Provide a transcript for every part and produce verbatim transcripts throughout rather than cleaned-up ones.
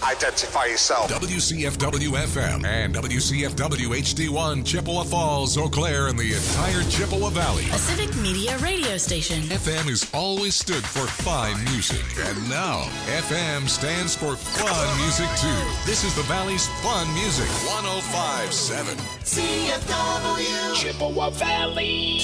Identify yourself. W C F W F M and W C F W H D one, Chippewa Falls, Eau Claire, and the entire Chippewa Valley. A civic media radio station. F M has always stood for fine music, and now F M stands for fun music too. This is the Valley's fun music. one oh five point seven C F W Chippewa Valley.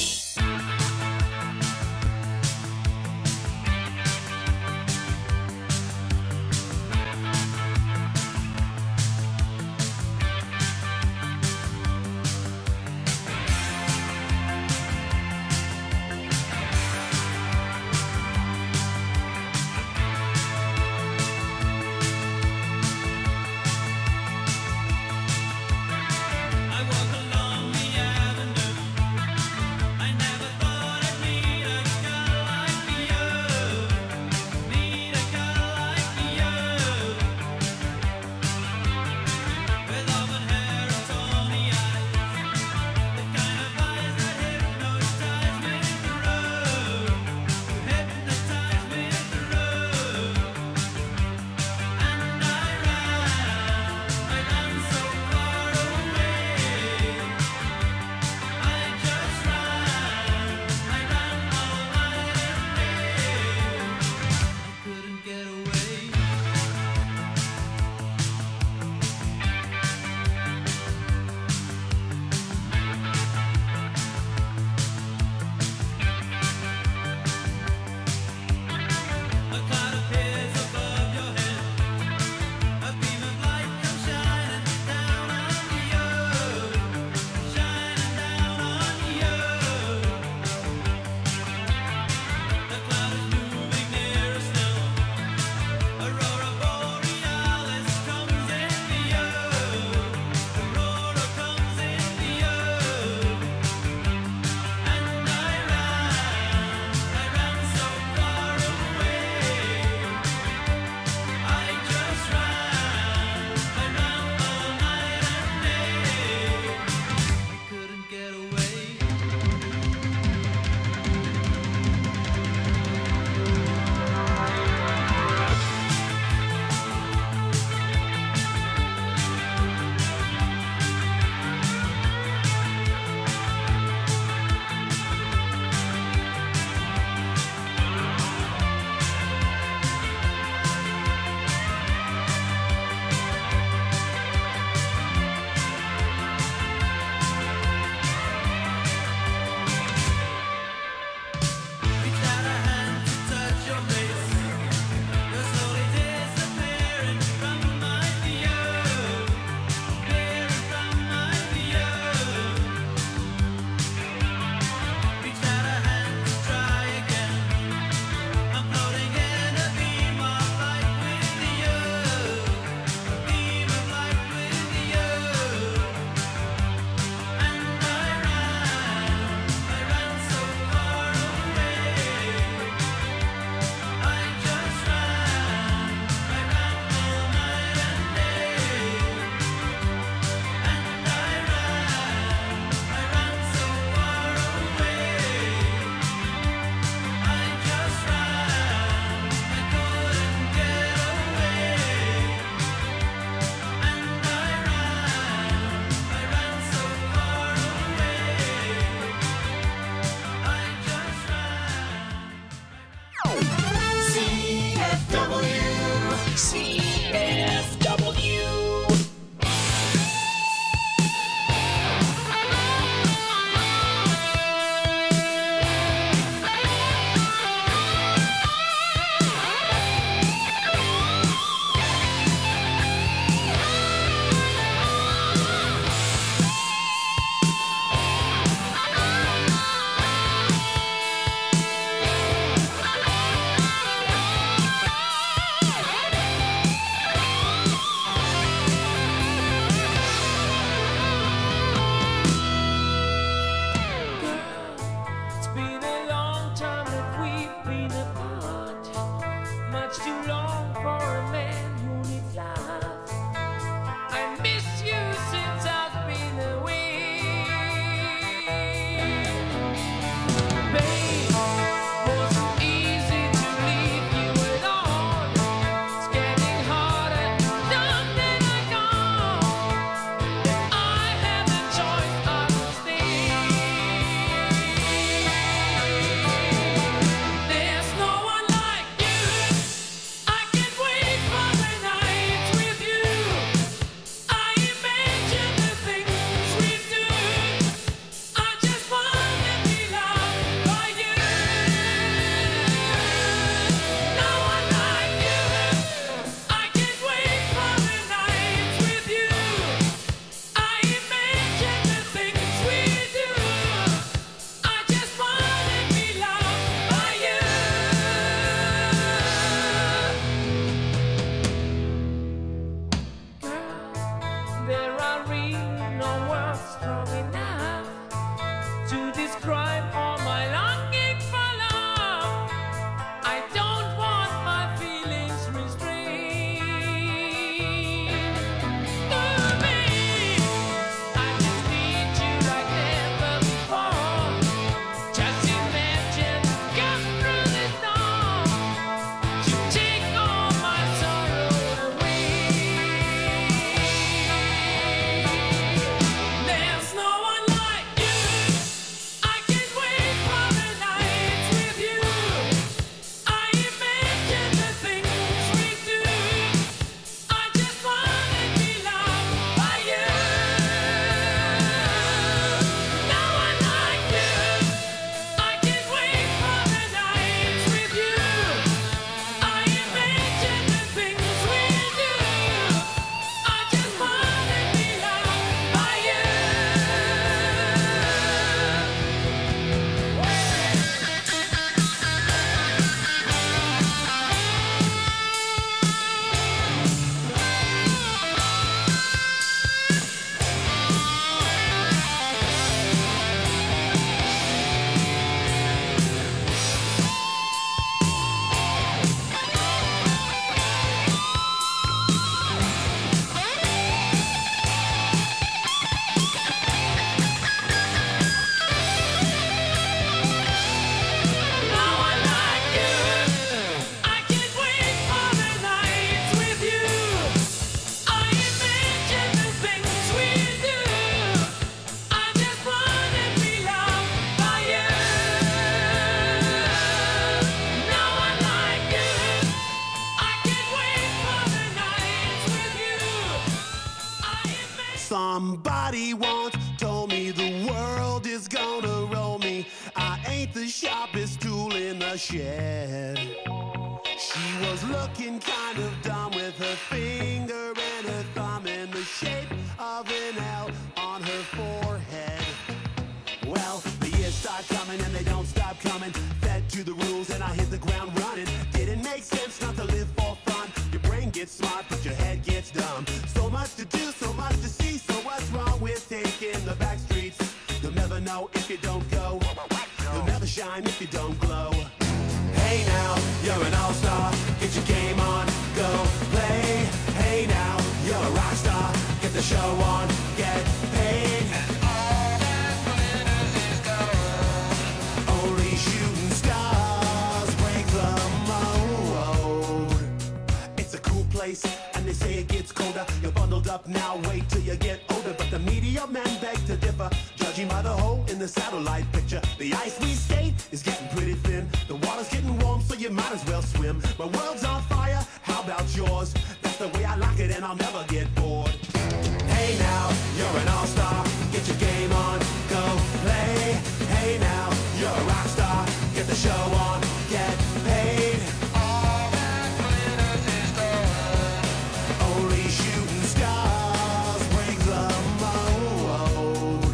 a shed. She was looking kind of dumb with her finger and her thumb in the shape of an L on her forehead. Well, the years start coming and they don't stop coming. Fed to the rules and I hit the ground running. Didn't make sense not to live for fun. Your brain gets smart but your head gets dumb. So much to do, so much to see. So what's wrong with taking the back streets? You'll never know if you don't go. You'll never shine if you don't glow. Hey now, you're an all-star. Get your game on, go play. Hey now, you're a rock star. Get the show on, get paid. And all that glitters is gold. Only shooting stars break the mold. It's a cool place, and they say it gets colder. You're bundled up now, wait till you get older. But the media men beg to differ, judging by the hole in the satellite picture. The ice we skate is getting pretty thin. The water's getting warm, so you might as well swim. My world's on fire, how about yours? That's the way I like it, and I'll never get bored. Hey now, you're an all-star. Get your game on, go play. Hey now, you're a rock star. Get the show on, get paid. All that glitters is gold. Only shooting stars break the mold.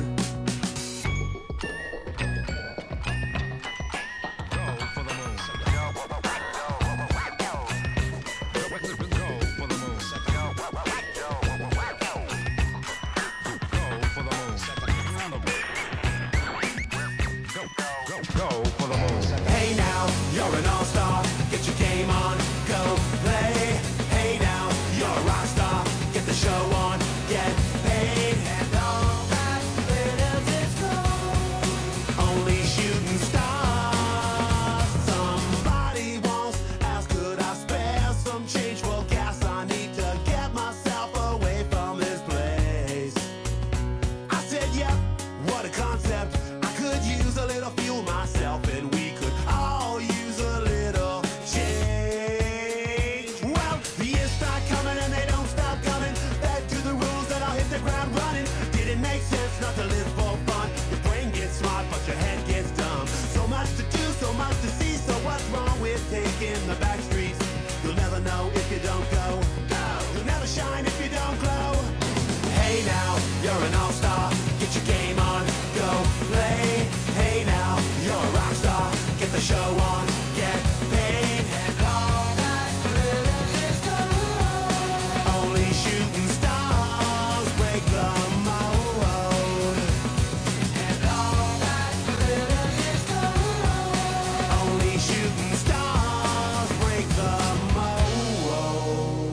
Go for the moon. Go for the moon. Go for the moon. Hey now, you're an all-star. Get your game on, go play. Hey now, you're a rock star. Get the show on, get paid. And all that glitters is gold. Only shooting stars. Somebody once asked, could I spare some change for gas? I need to get myself away from this place. I said, yep, what a concept. I could use a little fuel myself, and we could all use a little change. Well, the years start coming and they don't stop coming. Back to the rules that I'll hit the ground running. Didn't make sense not to live for fun. Your brain gets smart, but your head gets dumb. So much to do, so much to see. So what's wrong with taking the back streets? You'll never know if you don't go. You'll never shine if you don't glow. Hey now, you're an all-star. Get your game on, go play. Hey now, you're a rock star. Get the show on, get paid. And all that glitters is gold. Only shooting stars break the mold. And all that glitters is gold. Only shooting stars break the mold.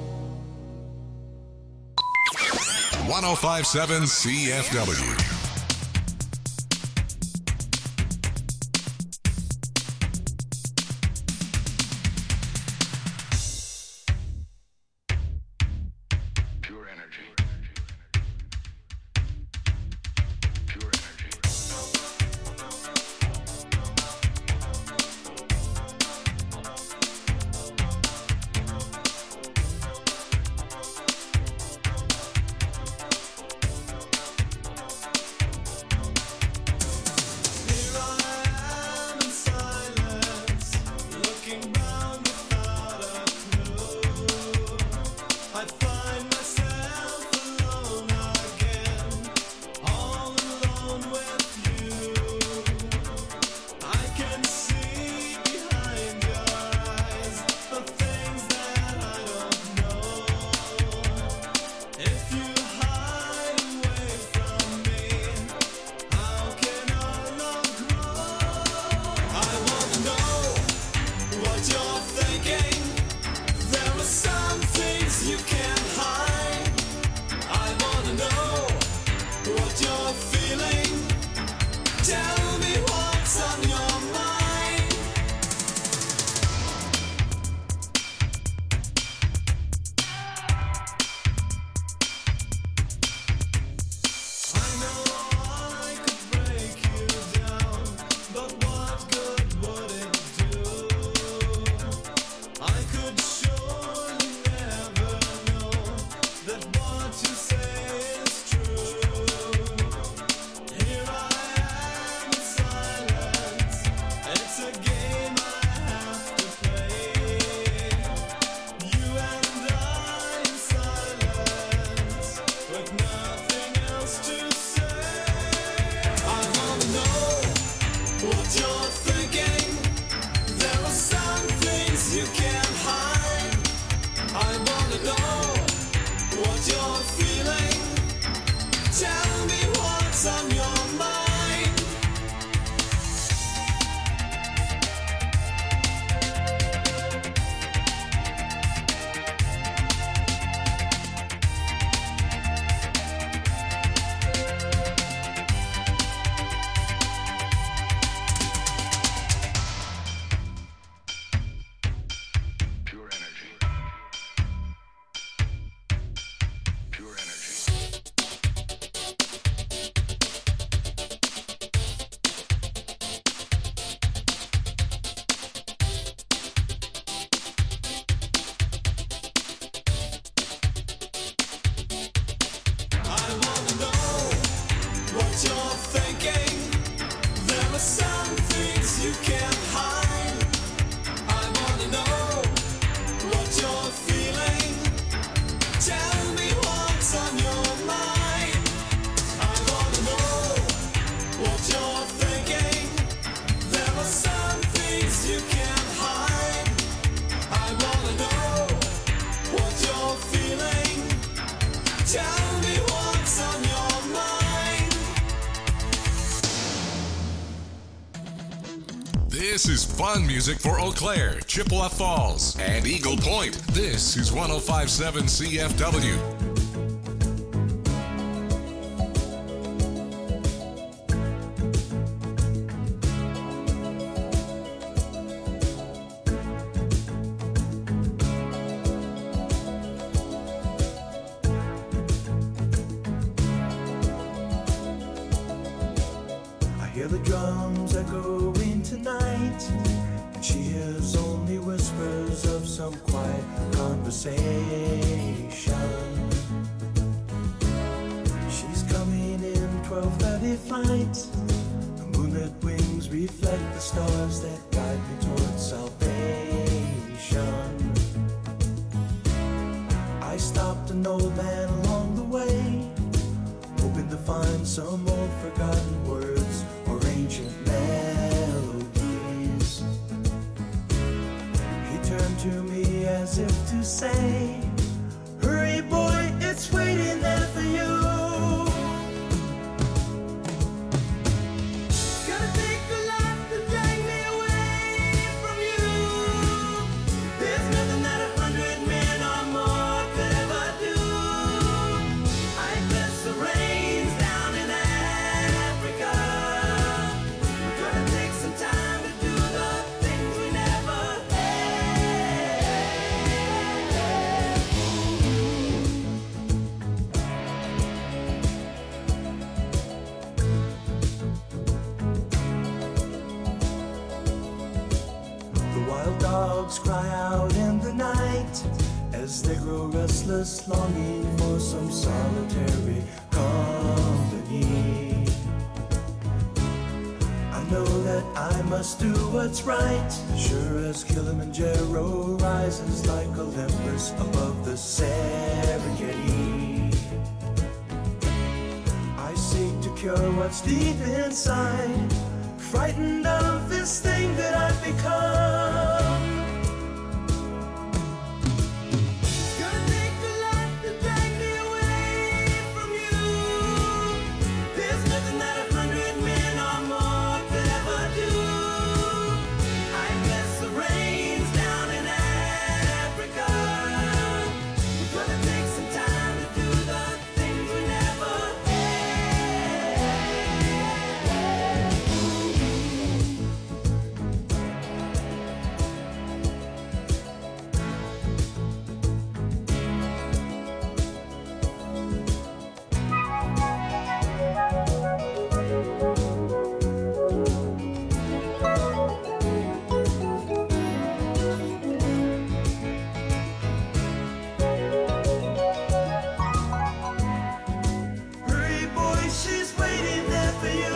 one oh five point seven C F W. Pure energy. Pure energy. This is fun music for Eau Claire, Chippewa Falls, and Eagle Point. This is one oh five point seven C F W. Hear the drums echoing tonight, and she hears only whispers of some quiet conversation. She's coming in twelve thirty flight. The moonlit wings reflect the stars that guide me towards salvation. I stopped an old man along the way, hoping to find some old forgotten words or ancient melodies. He turned to me as if to say, hurry boy, it's waiting there for you. Gonna take a lot to drag me away from you. There's nothing that a hundred men or more could ever do. I bless the rains down in Africa. We're gonna take some time to do the things we never The wild dogs cry out in the night as they grow restless, longing for some solitary company. I know that I must do what's right, sure as Kilimanjaro rises like Olympus above the Serengeti. I seek to cure what's deep inside, frightened of this thing that I've become. Gonna take a lot to drag me away from you. There's nothing that a hundred men or more could ever do. I bless the rains down in Africa. We're gonna take some time to do the things we never Hurry, boy, she's waiting there for you.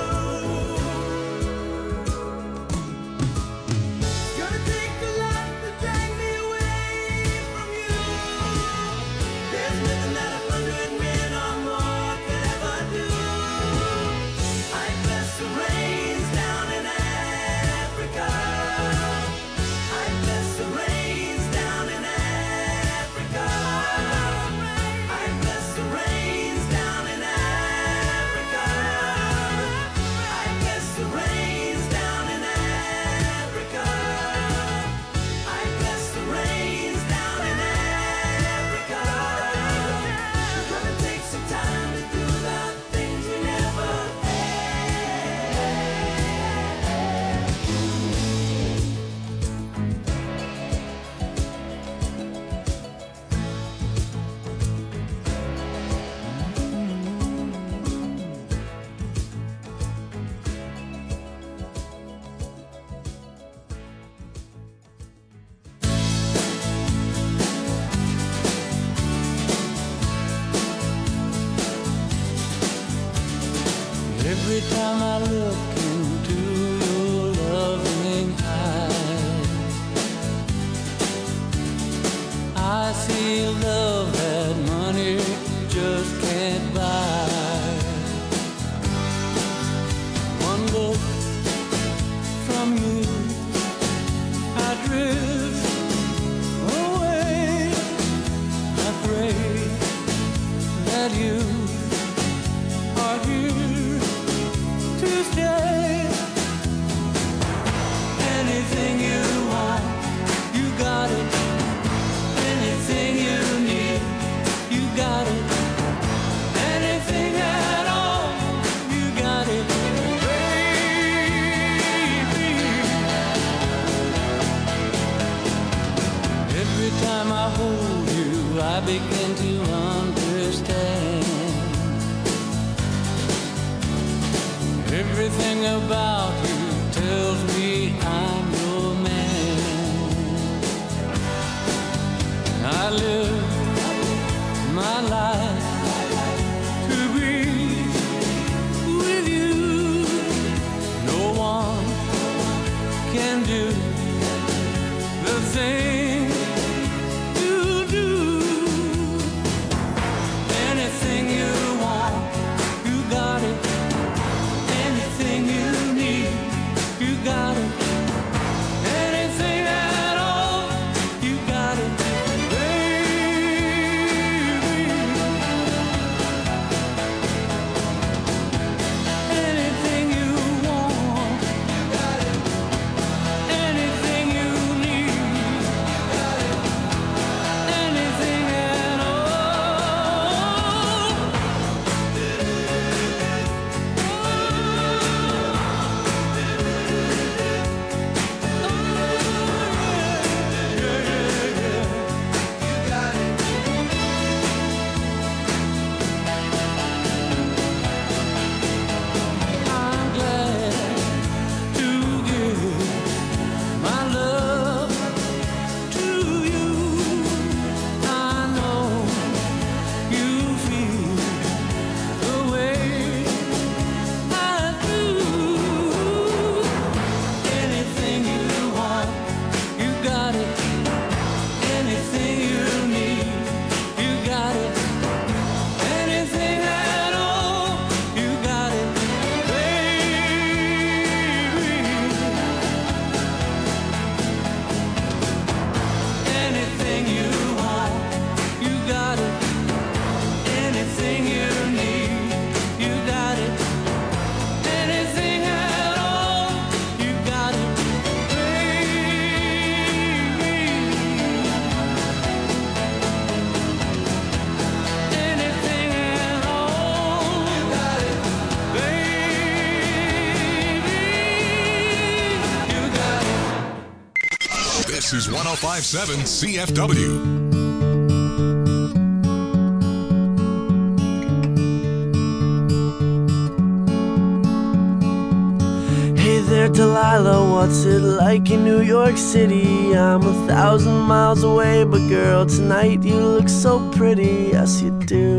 Gonna take a lot to drag me away from you. There's nothing that a hundred men or more could ever do. I bless the rains down in Africa. I bless the rains down in Africa. I bless the rains down in Africa. I bless the rains down in Africa. I bless the rains down in Africa. We're gonna take some time to do the things we never Every time I look into your loving eyes, I see love that money just can't buy. One look from you, I drift away. I pray that you are here to stay. time I hold you, I begin to understand. Everything about you tells me I'm your man. I live my life to be with you. No one can do the thing you do. Anything you want, you got it. Anything you need, you got it. Anything at all, you got it, baby. Anything you want, you got it. Anything you need, you got it. Anything at all. I'm glad to give my love to you. I know you feel the way I do. Anything you want, you got it. Anything you need, you got it. Anything at all, you got it, baby. Anything you want, you got it. Anything you need, you got it. Anything at all, you got it, baby. Anything at all, you got it, baby. You got it. This is one oh five point seven C F W. Hey there, Delilah, what's it like in New York City? I'm a thousand miles away, but girl, tonight you look so pretty, yes you do.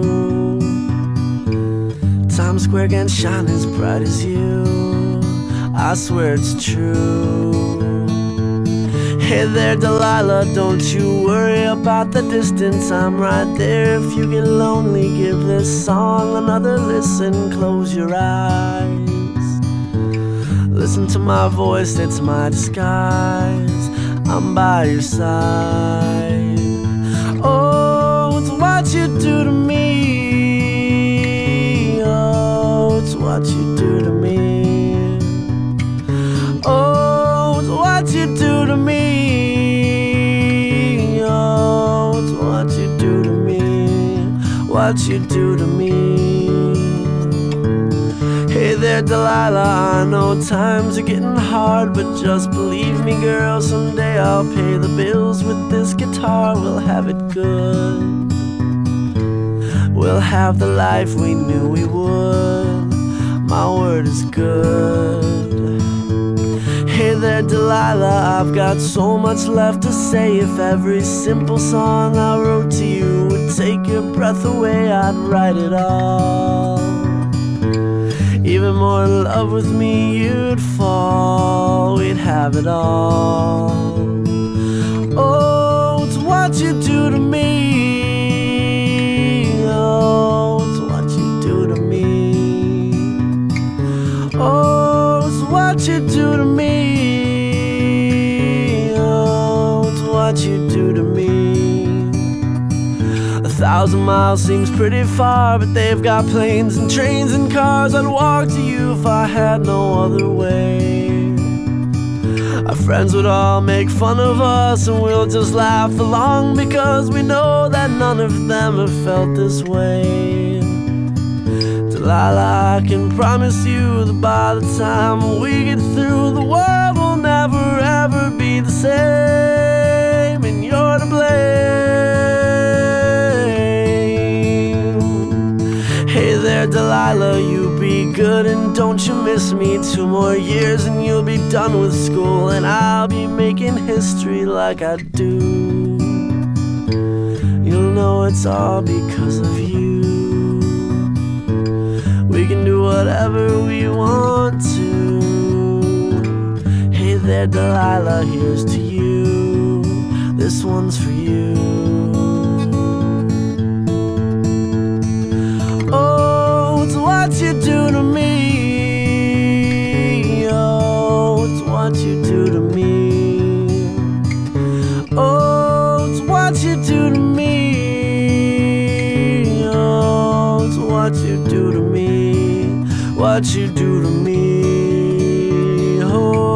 Times Square can shine as bright as you, I swear it's true. Hey there, Delilah, don't you worry about the distance, I'm right there. If you get lonely, give this song another listen, close your eyes. Listen to my voice, it's my disguise. I'm by your side. Oh, it's what you do to me. Oh, it's what you do to me. Oh, it's what you do to me. Oh, it's what you do to me. What you do to me. Hey there, Delilah, I know times are getting hard, but just believe me, girl, someday I'll pay the bills with this guitar. We'll have it good. We'll have the life we knew we would. My word is good. Hey there, Delilah, I've got so much left to say. If every simple song I wrote to you would take your breath away, I'd write it all. Even more in love with me, you'd fall. We'd have it all. Oh, it's what you do to me. Oh, it's what you do to me. Oh, it's what you do to me. Oh, it's what you do to me. A thousand miles seems pretty far, but they've got planes and trains and cars. I'd walk to you if I had no other way. Our friends would all make fun of us, and we'll just laugh along, because we know that none of them have felt this way. Delilah, I can promise you that by the time we get through, the world will never ever be the same, and you're to blame. Delilah, you be good and don't you miss me. Two more years and you'll be done with school, and I'll be making history like I do. You'll know it's all because of you. We can do whatever we want to. Hey there, Delilah, here's to you. This one's for you. Oh, it's what you do to me. Oh, it's what you do to me. Oh, it's what you do to me. Oh, it's what you do to me. What you do to me. Oh.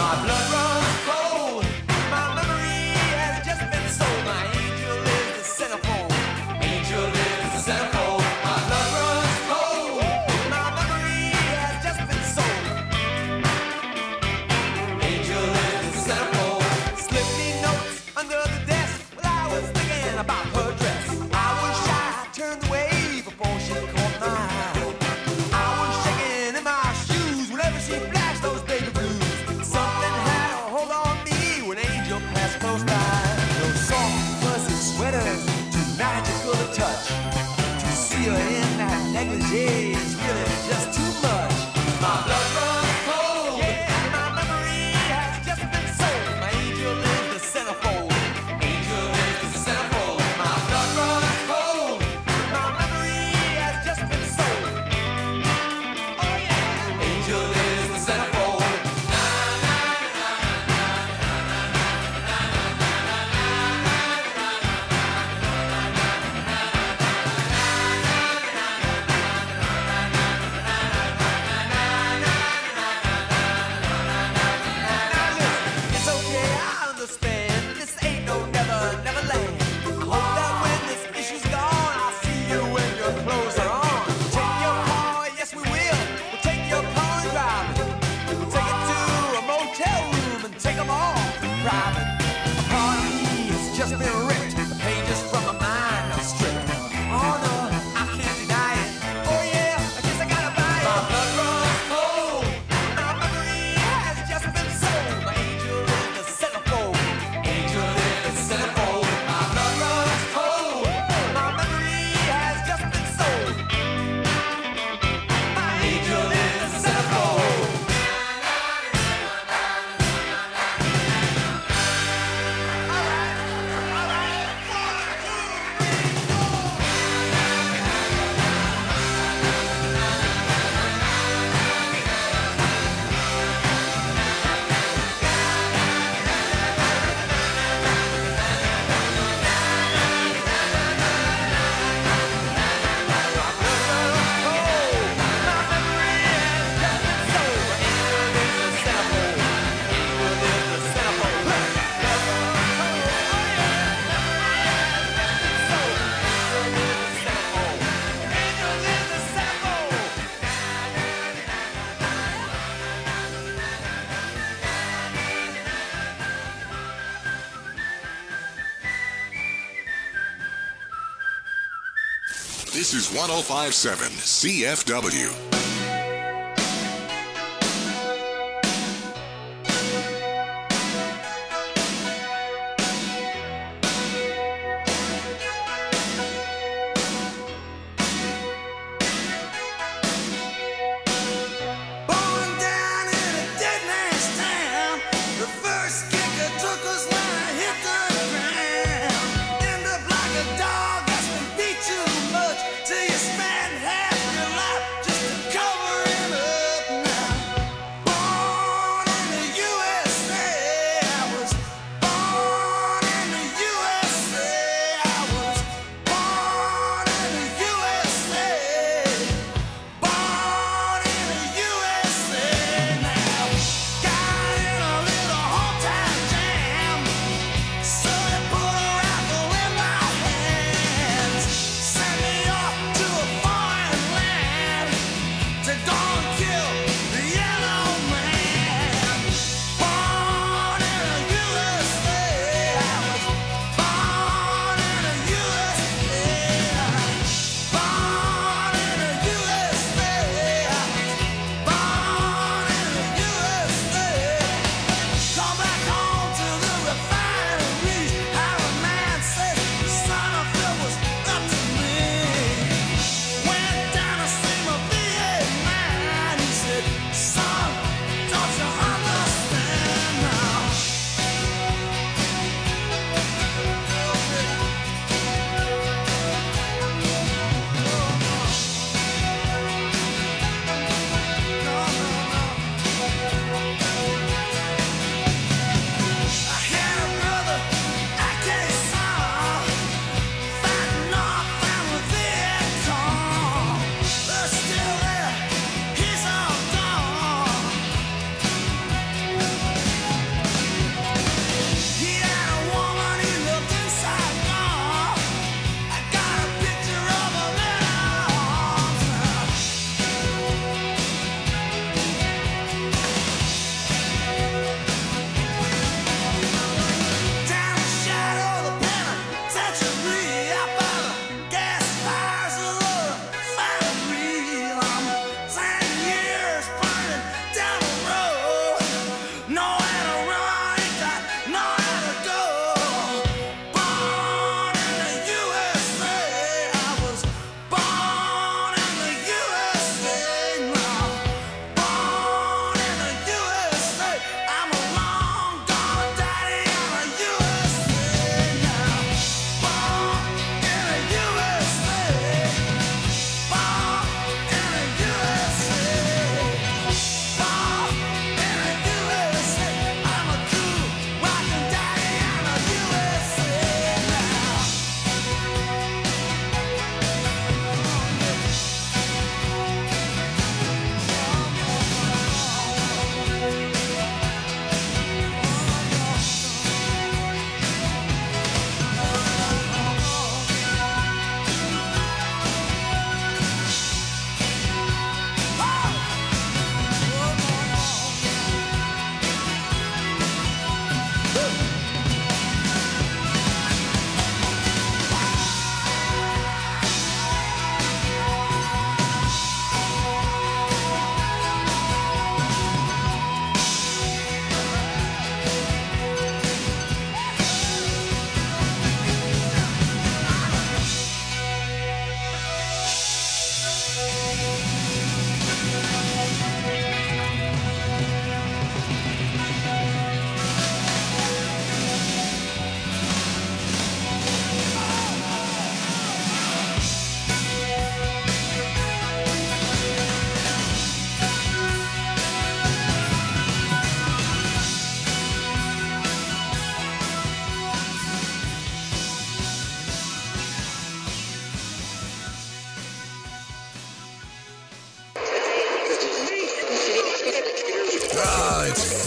This is one oh five point seven C F W. Till you spend half your life just to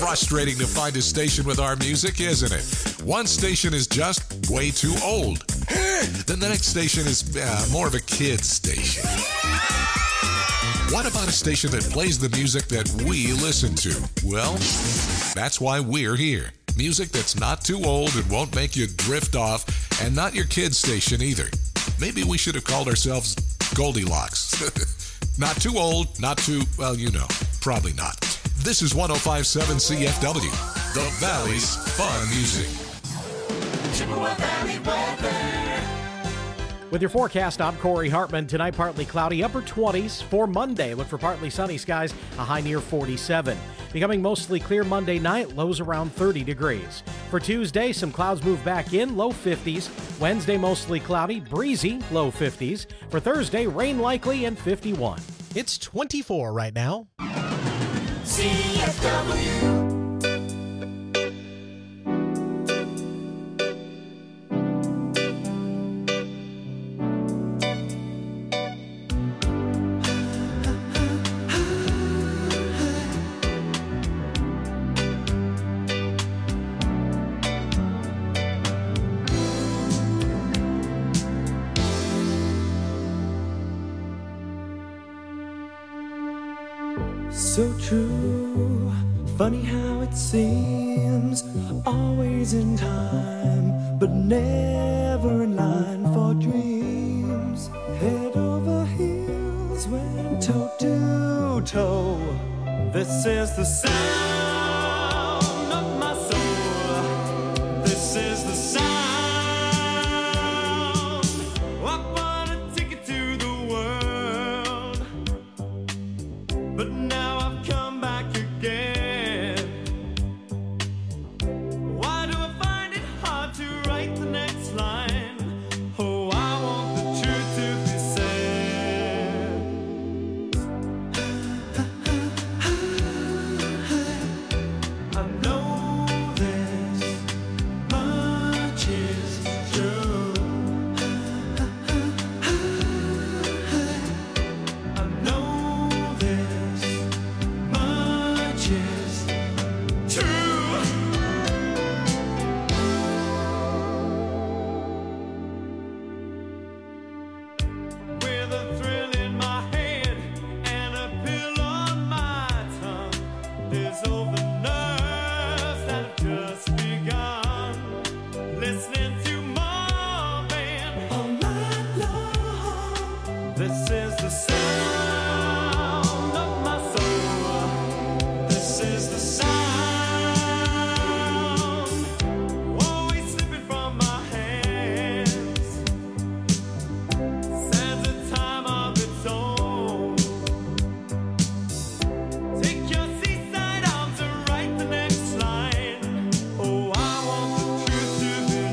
frustrating to find a station with our music, isn't it? One station is just way too old. Then the next station is uh, more of a kid's station. What about a station that plays the music that we listen to? Well, that's why we're here. Music that's not too old and won't make you drift off, and not your kid's station either. Maybe we should have called ourselves Goldilocks. Not too old, not too, well, you know, probably not. This is one oh five point seven C F W, the Valley's Fun Music. Chippewa Valley weather. With your forecast, I'm Corey Hartman. Tonight, partly cloudy, upper twenties. For Monday, look for partly sunny skies, a high near forty-seven. Becoming mostly clear Monday night, lows around thirty degrees. For Tuesday, some clouds move back in, low fifties. Wednesday, mostly cloudy, breezy, low fifties. For Thursday, rain likely and fifty-one. It's twenty-four right now. C F W. So true, funny how it seems, always in time, but never in line for dreams. Head over heels, went toe to toe. This is the sound of my soul. This is the sound. I bought a ticket to the world, but now I've come back again. Why do I find it hard to write the next line? Oh, I want the truth to be said. I know this much is true. I know this much is true. With a thrill in my head and a pill on my tongue, there's over nerves that have just begun. Listening to Marvin all night long. This is the sound of my soul. This is the sound. Always slipping from my hands. Stands a time of its own. Take your seaside arms and write the next line. Oh, I want the truth to be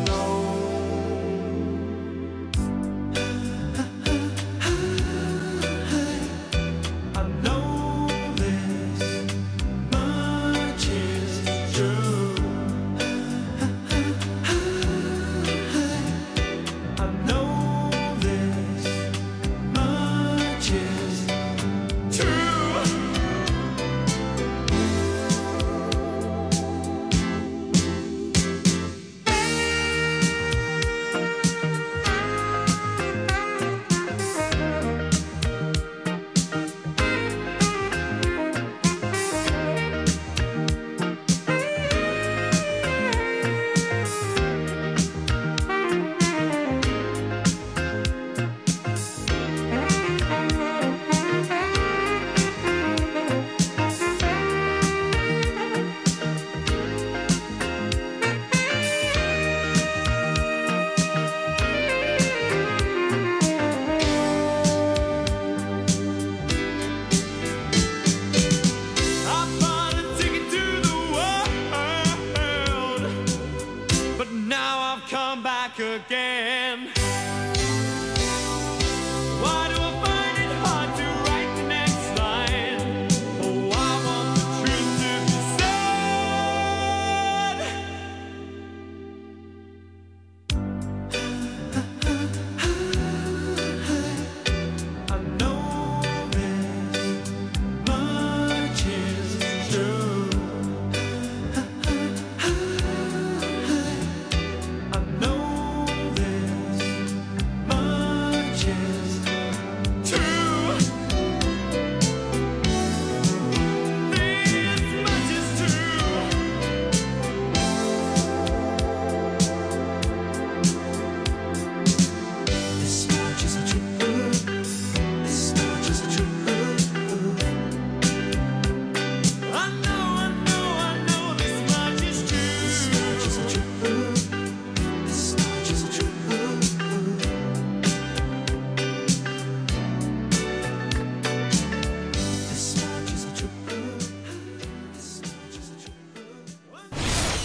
known. I know this much is true. I know this much is true. I bought a ticket to the world, but now I've come back again. Why do I find it hard to write the next line? Oh, I want the truth to be said. I know this much is true.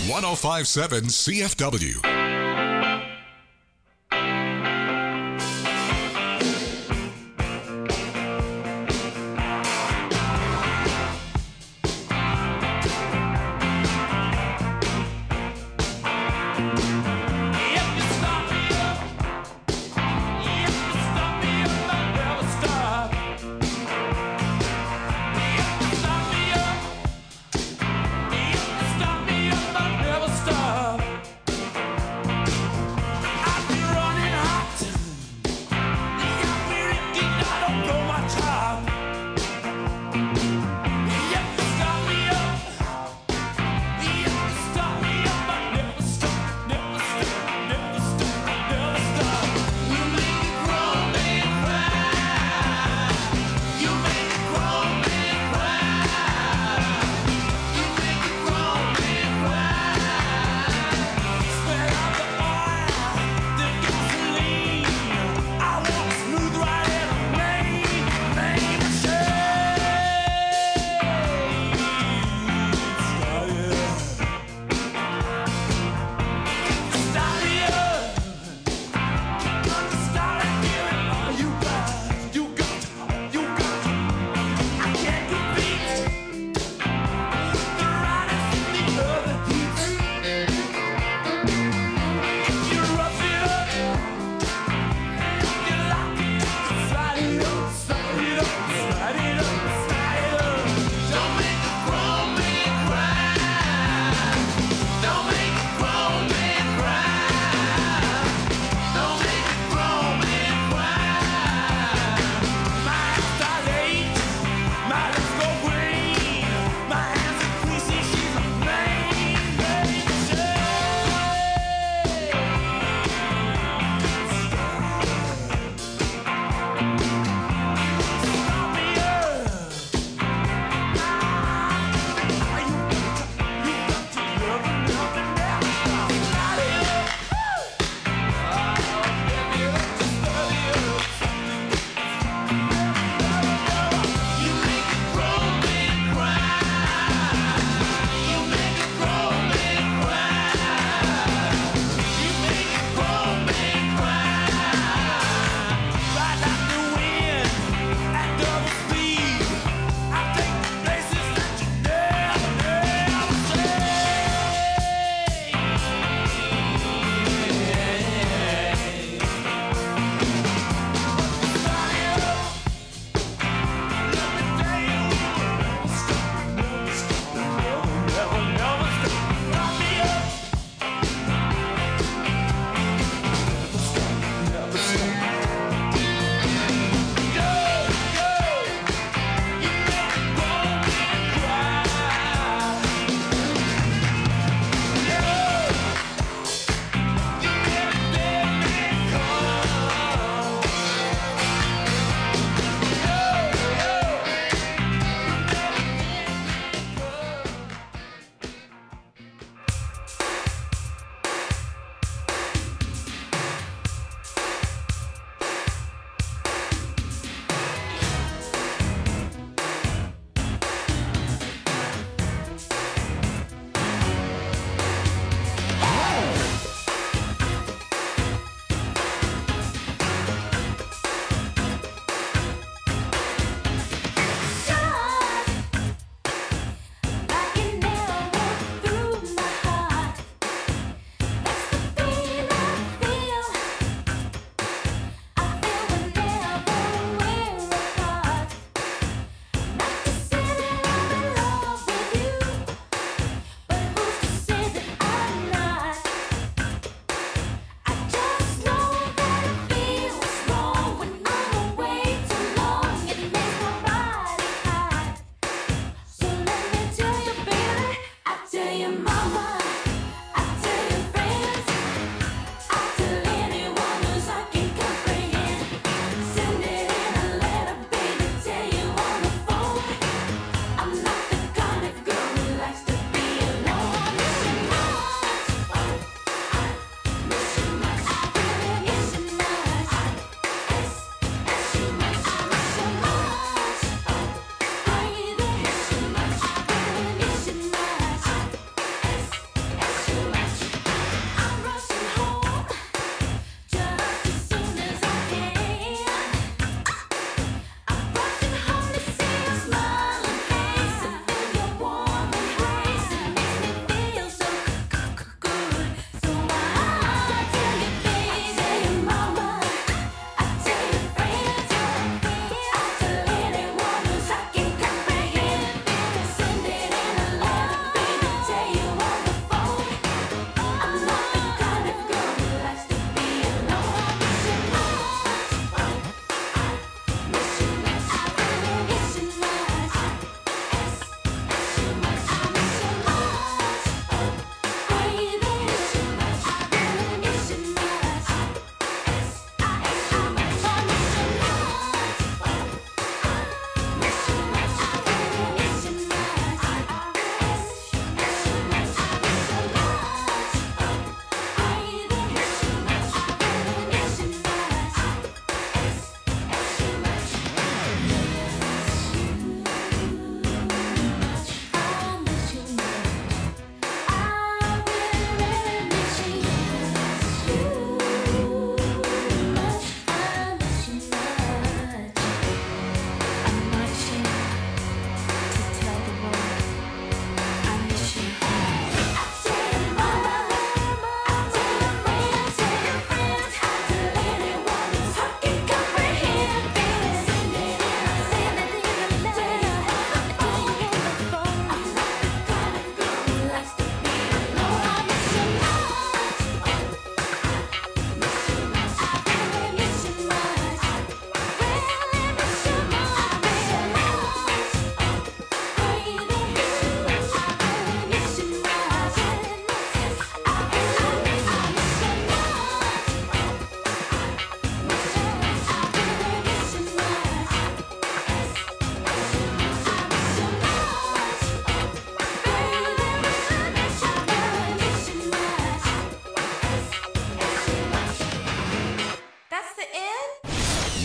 one oh five point seven C F W. Stop me up, I never stop.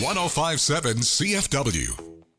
one oh five point seven C F W.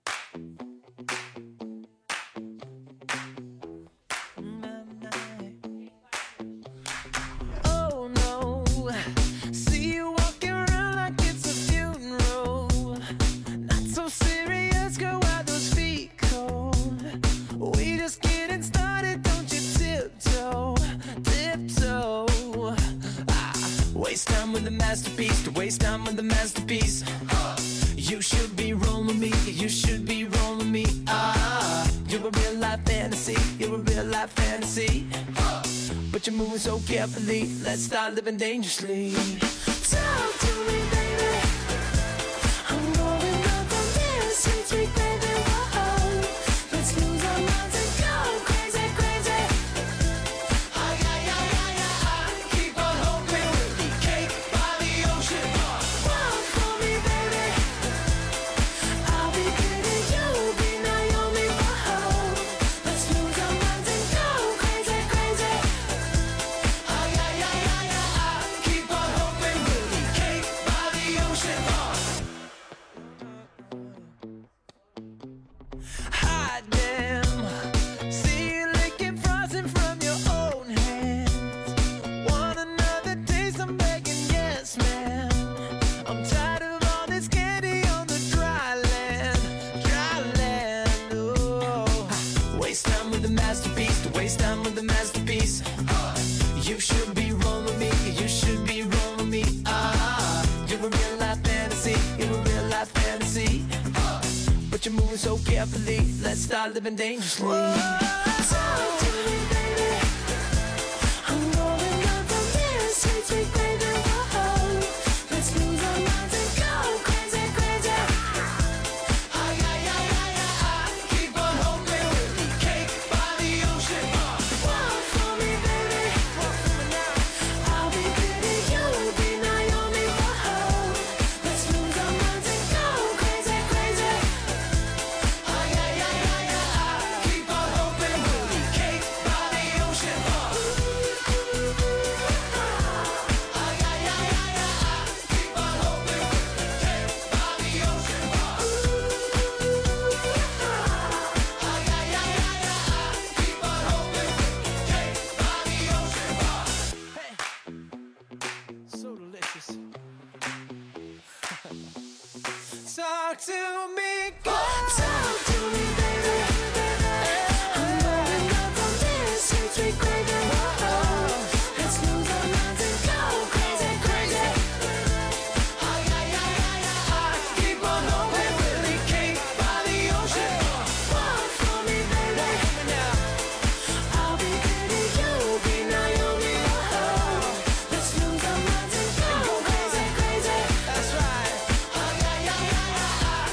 Oh no, see you walking around like it's a funeral. Not so serious, girl, why those feet cold? We just getting started, don't you tiptoe, tiptoe. Ah, waste time with the masterpiece, to waste time with the masterpiece. You should be rolling me, you should be rolling me. Ah, you're a real life fantasy, you're a real life fantasy. But you're moving so carefully, let's start living dangerously. Talk to me, baby. I'm going up from this sweet, sweet baby. Whoa, let's lose our minds and go crazy, crazy. Ay, ay, ay, ay, ay, ay. Keep on hoping we'll be cake by the ocean. Walk for me, baby. I'll be pretty, you'll be Naomi. Whoa, let's lose our minds and go crazy, crazy. Ay, ay, ay, ay, ay, ay. Keep on hoping we'll be cake by the ocean. Hot damn, see you licking frozen from your own hands. Want another taste? I'm begging, yes, man. I'm tired of all this candy on the dry land, dry land. Oh, waste time with the masterpiece, to waste time with the masterpiece. You should be rolling me, you should be rolling me. Ah, you're a real life fantasy, you're a real life fantasy. But you're moving so carefully, let's start living dangerously. Talk to me, baby. I'm going up from this sweet, sweet baby. Whoa, let's lose our minds and go crazy, crazy. Ay, ay, ay, ay, ay, ay. Keep on hoping we'll be cake by the ocean. Walk for me, baby. Walk for me now. I'll be pretty, you'll be Naomi. Whoa, let's lose our minds and go crazy, crazy. Ay, ay, ay, ay, ay, ay. Keep on hoping we'll be cake by the ocean. Ay, ay, ay, ay, ay, ay. Keep on hoping we'll be cake by the ocean. Ay, ay, ay, ay, ay, ay. Keep on hoping we'll be cake by the ocean. Hey, so delicious. Talk to me.